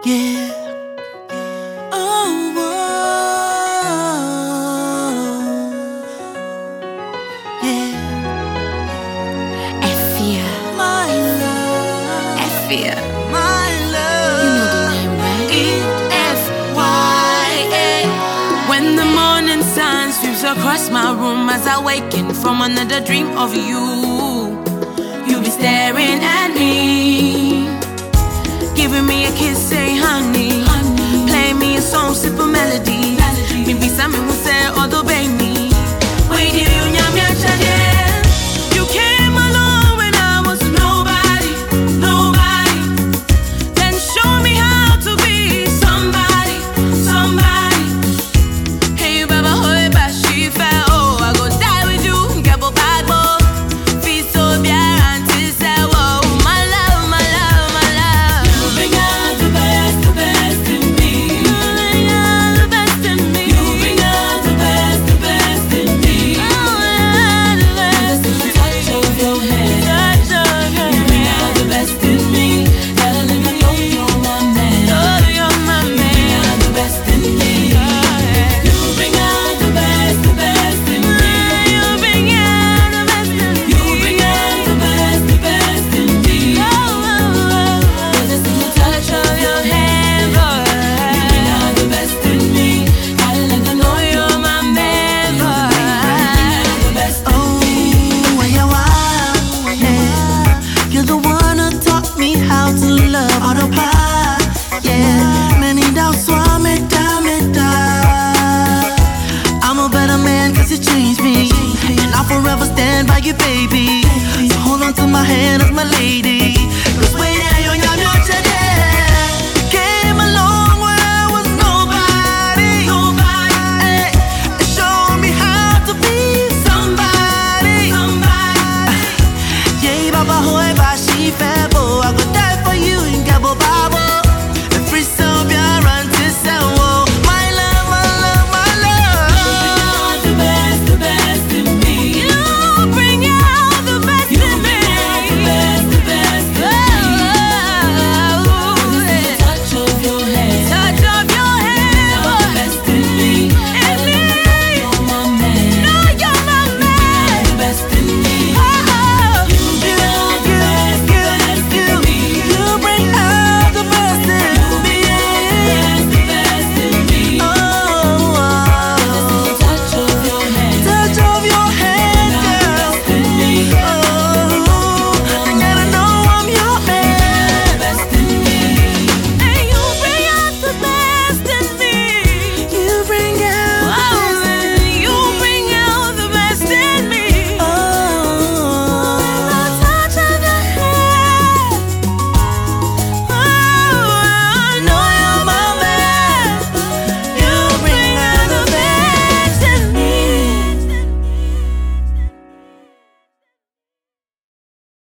Yeah. Oh, yeah. Effia, My love. Effia. My love. You know the name, right? E-F-Y-A. When the morning sun sweeps across my room as I waken from another dream of you, you be staring at me, giving me a kiss, say honey, play me a song, sip a melody. Maybe something will say, although baby, wait till you nyam ya chade. You came along when I was nobody, nobody. Then show me how to be somebody, somebody. Hey baba hoy ba she fell. Oh, I go die with you, get bo bad boy. Feel so bien until say whoa, my love, my love, my love. You bring out the best in me. You bring out the best in me. You bring out the best in me. Oh, the best. Just the touch of your hand. Touch of your hand. You bring out the best in me. Gotta let me know you're my man. Oh, you're my man. You bring out the best in me. You bring out the best in me. You bring out the best in me. You bring out the best in me. Just the touch of your hand, boy. You bring out the best in me. Gotta let them know you're my man, boy. You bring out the best in me. Oh, yeah, wow, yeah. You're the one who taught me how to love autopilot, yeah. Many doubts swam me down, I'm a better man 'cause you changed me, and I'll forever stand by you, baby. So hold on to my hand as my lady.